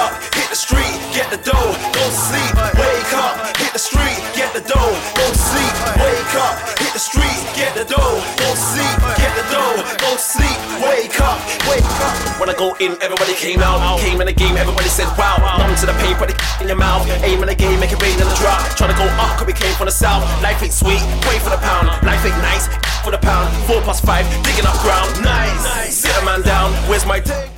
up, hit the street, get the dough, don't sleep. Wake up, hit the street, get the dough, don't sleep. Wake up, hit the street, get the dough, don't sleep. Get the dough, don't sleep. Wake up, wake up. When I go in, everybody came out. Came in the game, everybody said wow. Numb to the pain, put it in your mouth. Aim in the game, make it rain in the drought. Tryna go up, cause we came from the south. Life ain't sweet, pray for the pound. Life ain't nice, for the pound. 4 plus 5, digging up ground. Nice, sit a man down, where's my day?